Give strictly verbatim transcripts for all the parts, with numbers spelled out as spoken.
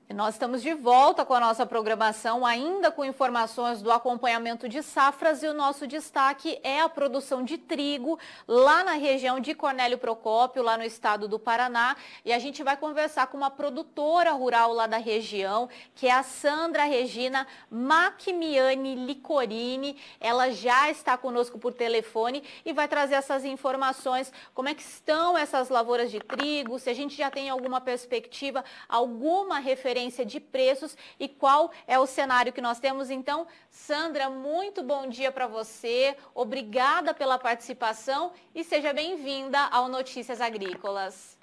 E nós estamos de volta com a nossa programação, ainda com informações do acompanhamento de safras, e o nosso destaque é a produção de trigo lá na região de Cornélio Procópio, lá no estado do Paraná. E a gente vai conversar com uma produtora rural lá da região, que é a Sandra Regina Macmiani Licorini. Ela já está conosco por telefone e vai trazer essas informações, como é que estão essas lavouras de trigo, se a gente já tem alguma perspectiva, alguma referência de preços e qual é o cenário que nós temos. Então, Sandra, muito bom dia para você, obrigada pela participação e seja bem-vinda ao Notícias Agrícolas.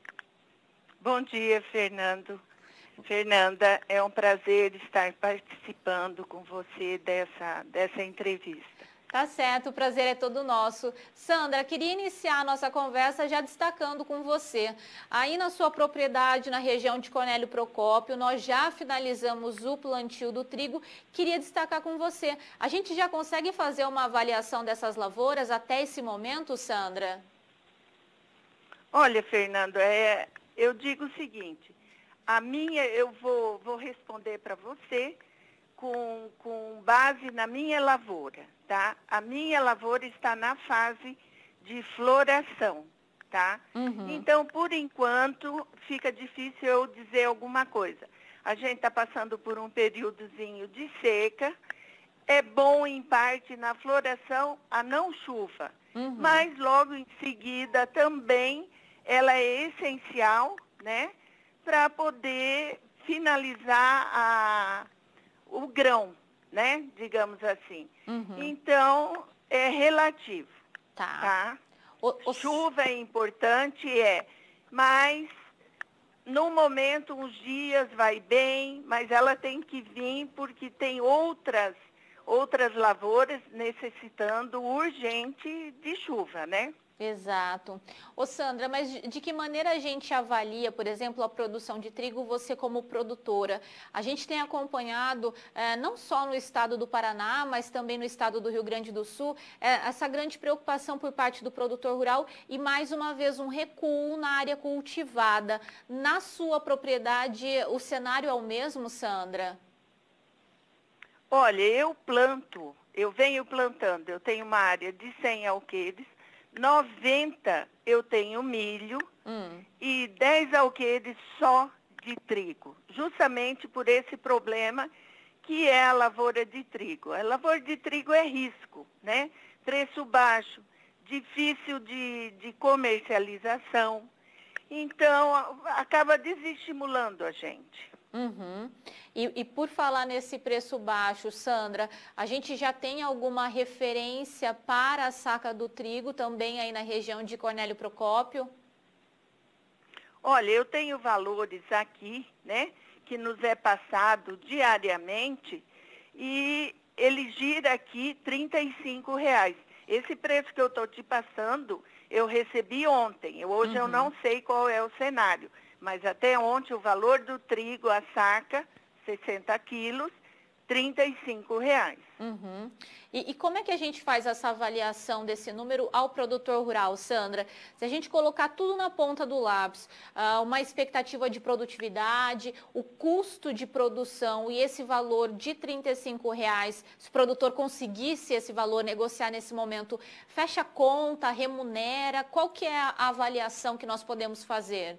Bom dia, Fernando. Fernanda, é um prazer estar participando com você dessa, dessa entrevista. Tá certo, o prazer é todo nosso. Sandra, queria iniciar a nossa conversa já destacando com você. Aí na sua propriedade, na região de Cornélio Procópio, nós já finalizamos o plantio do trigo. Queria destacar com você, a gente já consegue fazer uma avaliação dessas lavouras até esse momento, Sandra? Olha, Fernando, é, eu digo o seguinte, a minha, eu vou, vou responder para você com, com base na minha lavoura. Tá? A minha lavoura está na fase de floração, tá? Uhum. Então, por enquanto, fica difícil eu dizer alguma coisa. A gente está passando por um períodozinho de seca. É bom, em parte, na floração, a não chuva. Uhum. Mas, logo em seguida, também, ela é essencial, né? Para poder finalizar a, o grão, né? Digamos assim. Uhum. Então, é relativo. Tá. Tá? O, o... Chuva é importante, é. Mas, no momento, uns dias vai bem, mas ela tem que vir porque tem outras, outras lavouras necessitando urgente de chuva, né? Exato. Ô Sandra, mas de que maneira a gente avalia, por exemplo, a produção de trigo, você como produtora? A gente tem acompanhado, é, não só no estado do Paraná, mas também no estado do Rio Grande do Sul, é, essa grande preocupação por parte do produtor rural e, mais uma vez, um recuo na área cultivada. Na sua propriedade, o cenário é o mesmo, Sandra? Olha, eu planto, eu venho plantando, eu tenho uma área de cem alqueires, noventa eu tenho milho hum. e dez alqueires só de trigo, justamente por esse problema que é a lavoura de trigo. A lavoura de trigo é risco, né? Preço baixo, difícil de, de comercialização, então acaba desestimulando a gente. Uhum. E, e por falar nesse preço baixo, Sandra, a gente já tem alguma referência para a saca do trigo também aí na região de Cornélio Procópio? Olha, eu tenho valores aqui, né, que nos é passado diariamente e ele gira aqui trinta e cinco reais. Esse preço que eu estou te passando, eu recebi ontem. Hoje uhum. eu não sei qual é o cenário. Mas até ontem o valor do trigo, a saca, sessenta quilos, trinta e cinco reais. Uhum. E, e como é que a gente faz essa avaliação desse número ao produtor rural, Sandra? Se a gente colocar tudo na ponta do lápis, uh, uma expectativa de produtividade, o custo de produção e esse valor de trinta e cinco reais, se o produtor conseguisse esse valor, negociar nesse momento, fecha a conta, remunera, qual que é a avaliação que nós podemos fazer?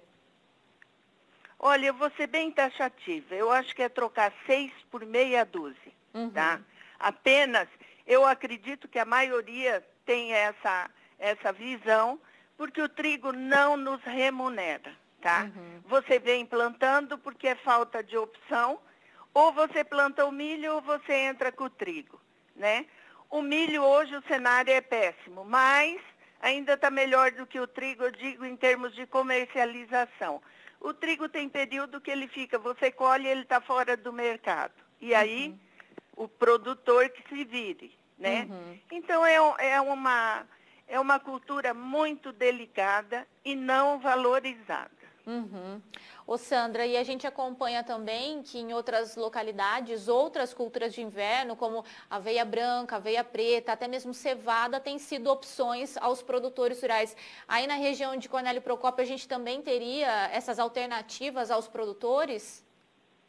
Olha, eu vou ser bem taxativa. Eu acho que é trocar seis por meia dúzia, uhum. tá? Apenas, eu acredito que a maioria tem essa, essa visão, porque o trigo não nos remunera, tá? Uhum. Você vem plantando porque é falta de opção, ou você planta o milho ou você entra com o trigo, né? O milho hoje, o cenário é péssimo, mas ainda está melhor do que o trigo, eu digo, em termos de comercialização. O trigo tem período que ele fica, você colhe e ele está fora do mercado. E aí, uhum. o produtor que se vire, né? Uhum. Então, é, é, uma, é uma cultura muito delicada e não valorizada. Uhum. Ô Sandra, e a gente acompanha também que em outras localidades, outras culturas de inverno, como aveia branca, aveia preta, até mesmo cevada, têm sido opções aos produtores rurais. Aí na região de Cornélio Procópio, a gente também teria essas alternativas aos produtores?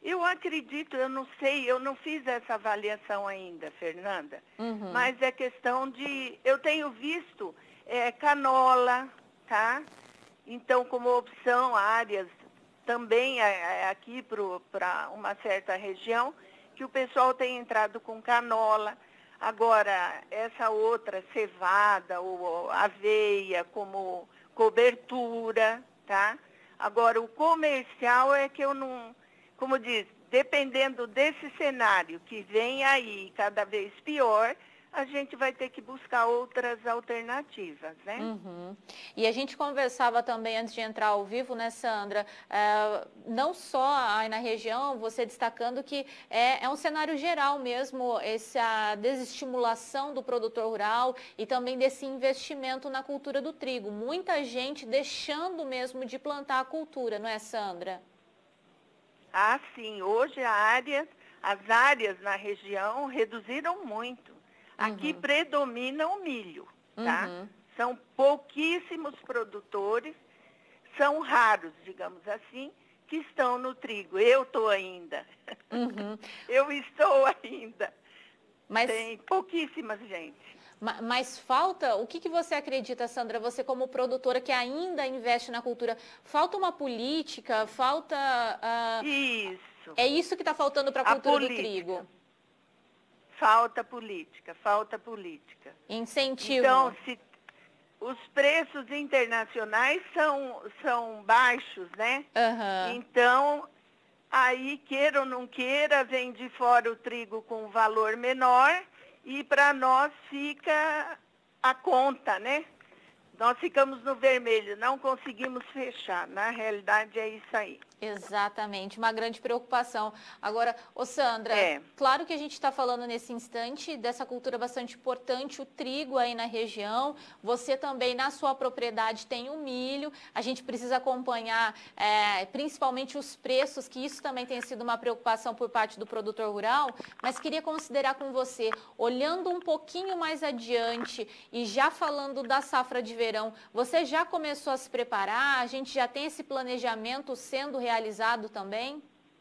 Eu acredito, eu não sei, eu não fiz essa avaliação ainda, Fernanda, Uhum. mas é questão de, eu tenho visto é, canola, tá? Então, como opção, áreas também é, aqui para uma certa região, que o pessoal tem entrado com canola. Agora, essa outra, cevada ou aveia como cobertura, tá? Agora, o comercial é que eu não, como diz, dependendo desse cenário que vem aí cada vez pior, a gente vai ter que buscar outras alternativas, né? Uhum. E a gente conversava também antes de entrar ao vivo, né, Sandra? É, não só aí na região, você destacando que é, é um cenário geral mesmo, essa desestimulação do produtor rural e também desse investimento na cultura do trigo. Muita gente deixando mesmo de plantar a cultura, não é, Sandra? Ah, sim. Hoje a área, as áreas na região reduziram muito. Aqui Uhum. predomina o milho, tá? Uhum. São pouquíssimos produtores, são raros, digamos assim, que estão no trigo. Eu estou ainda. Uhum. Eu estou ainda. Mas... Tem pouquíssima gente. Mas falta, o que, que você acredita, Sandra, você como produtora que ainda investe na cultura, falta uma política, falta... Uh, isso. É isso que está faltando para a cultura do trigo? Falta política, falta política. Incentivo. Então, se os preços internacionais são, são baixos, né? Uhum. Então, aí, queira ou não queira, vem de fora o trigo com valor menor e para nós fica a conta, né? Nós ficamos no vermelho, não conseguimos fechar. Na realidade, é isso aí. Exatamente, uma grande preocupação. Agora, ô Sandra, é. claro que a gente está falando nesse instante dessa cultura bastante importante, o trigo aí na região, você também na sua propriedade tem o milho, a gente precisa acompanhar é, principalmente os preços, que isso também tem sido uma preocupação por parte do produtor rural, mas queria considerar com você, olhando um pouquinho mais adiante e já falando da safra de verão, você já começou a se preparar, a gente já tem esse planejamento sendo realizado também?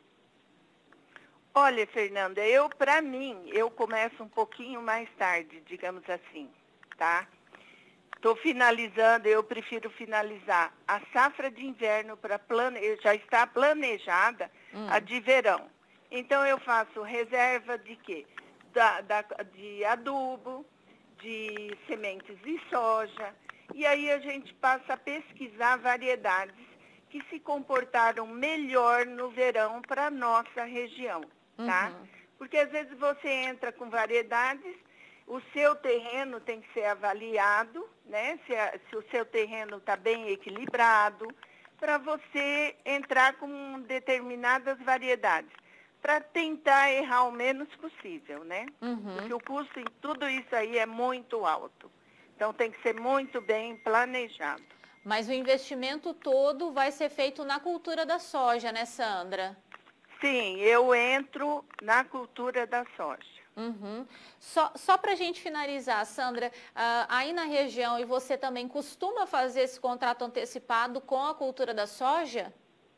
Olha, Fernanda, eu, para mim, eu começo um pouquinho mais tarde, digamos assim, tá? Estou finalizando, eu prefiro finalizar a safra de inverno para plane... já está planejada hum. a de verão. Então eu faço reserva de quê? Da, da, de adubo, de sementes de soja, e aí a gente passa a pesquisar variedades que se comportaram melhor no verão para a nossa região, tá? Uhum. Porque às vezes você entra com variedades, o seu terreno tem que ser avaliado, né? Se, a, se o seu terreno está bem equilibrado, para você entrar com determinadas variedades, para tentar errar o menos possível, né? Uhum. Porque o custo em tudo isso aí é muito alto. Então tem que ser muito bem planejado. Mas o investimento todo vai ser feito na cultura da soja, né, Sandra? Sim, eu entro na cultura da soja. Uhum. Só, só para a gente finalizar, Sandra, uh, aí na região, e você também costuma fazer esse contrato antecipado com a cultura da soja?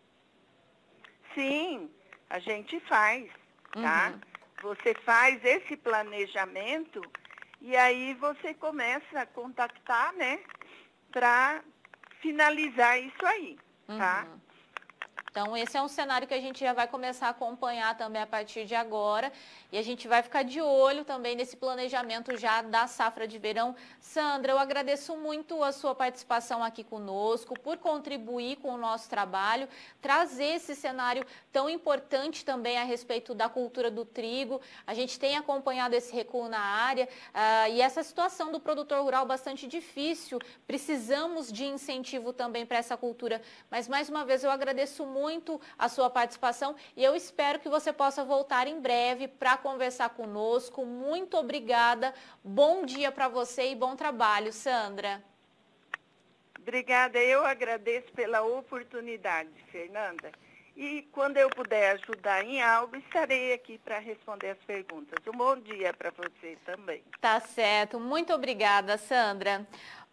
Sim, a gente faz, tá? Uhum. Você faz esse planejamento e aí você começa a contactar, né, para finalizar isso aí, tá? Uhum. Então, esse é um cenário que a gente já vai começar a acompanhar também a partir de agora. E a gente vai ficar de olho também nesse planejamento já da safra de verão. Sandra, eu agradeço muito a sua participação aqui conosco, por contribuir com o nosso trabalho, trazer esse cenário tão importante também a respeito da cultura do trigo. A gente tem acompanhado esse recuo na área uh, e essa situação do produtor rural bastante difícil. Precisamos de incentivo também para essa cultura. Mas, mais uma vez, eu agradeço muito muito a sua participação e eu espero que você possa voltar em breve para conversar conosco. Muito obrigada, bom dia para você e bom trabalho, Sandra. Obrigada, eu agradeço pela oportunidade, Fernanda. E quando eu puder ajudar em algo, estarei aqui para responder as perguntas. Um bom dia para você também. Tá certo, muito obrigada, Sandra.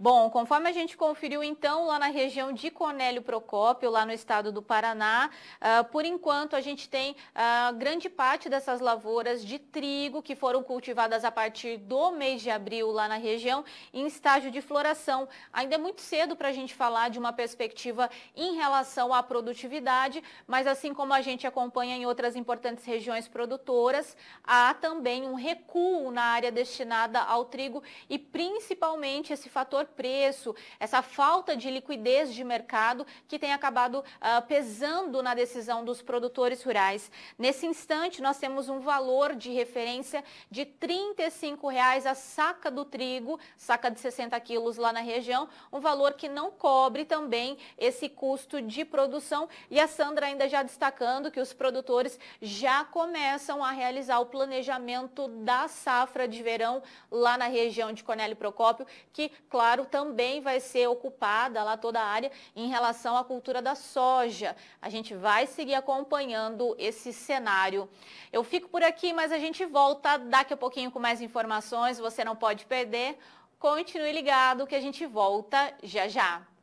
Bom, conforme a gente conferiu então lá na região de Cornélio Procópio, lá no estado do Paraná, uh, por enquanto a gente tem uh, grande parte dessas lavouras de trigo que foram cultivadas a partir do mês de abril lá na região em estágio de floração. Ainda é muito cedo para a gente falar de uma perspectiva em relação à produtividade, mas assim como a gente acompanha em outras importantes regiões produtoras, há também um recuo na área destinada ao trigo e principalmente esse fator preço, essa falta de liquidez de mercado que tem acabado uh, pesando na decisão dos produtores rurais. Nesse instante, nós temos um valor de referência de trinta e cinco reais a saca do trigo, saca de sessenta quilos lá na região, um valor que não cobre também esse custo de produção. E a Sandra ainda já destacando que os produtores já começam a realizar o planejamento da safra de verão lá na região de Cornélio Procópio, que, claro, também vai ser ocupada lá toda a área em relação à cultura da soja. A gente vai seguir acompanhando esse cenário. Eu fico por aqui, mas a gente volta daqui a pouquinho com mais informações, você não pode perder. Continue ligado que a gente volta já já.